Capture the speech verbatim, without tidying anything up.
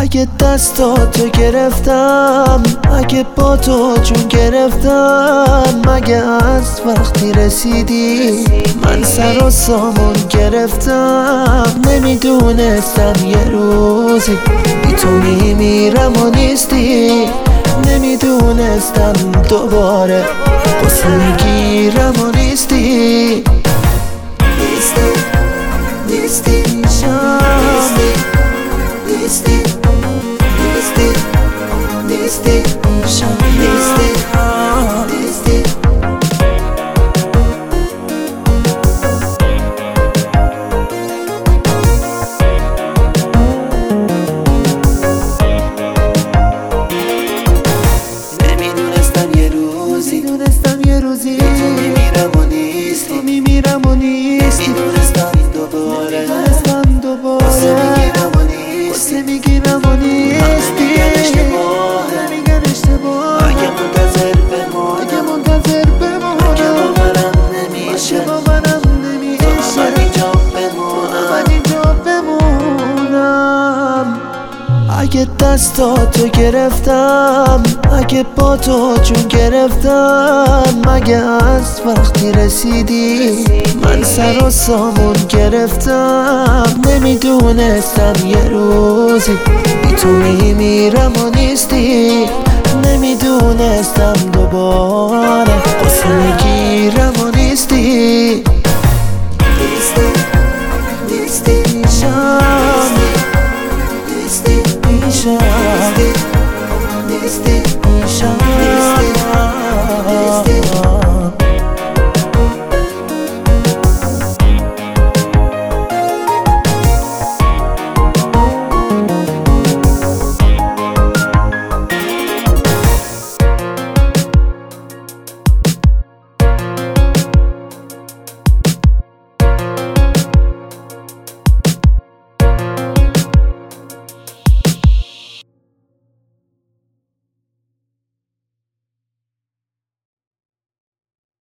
اگه دستاتو گرفتم، اگه با تو جون گرفتم، مگه از وقتی رسیدی من سر و سامون گرفتم. نمیدونستم یه روزی بی تو میمیرم و نیستی، نمیدونستم دوباره قصه میگیرم و نیستی. نیستی نیستی شام نیستی نیستی نیستی شام نیستی نیستی. نمیدونستم یه روزی دونستم یه روزی تو میمیرم و نیستی میمیرم و نیستی. نمیدونستم دوباره نمیدونستم دوباره قصه میگیرم و نیستی میگیرم و نیستی. نمیگن اشتباه نمیگن اشتباه اگه منتظر بمونم اگه منتظر بمونم اگه باورم نمیشه باورم نمیشه تو من اینجا بمونم من اینجا بمونم. اگه دستاتو گرفتم، اگه با تو جون گرفتم، مگه از وقتی رسیدی من سر و سامون گرفتم. نمیدونستم یه روزی بی تو میمیرم و نیستی، نمیدونستم دوباره قصه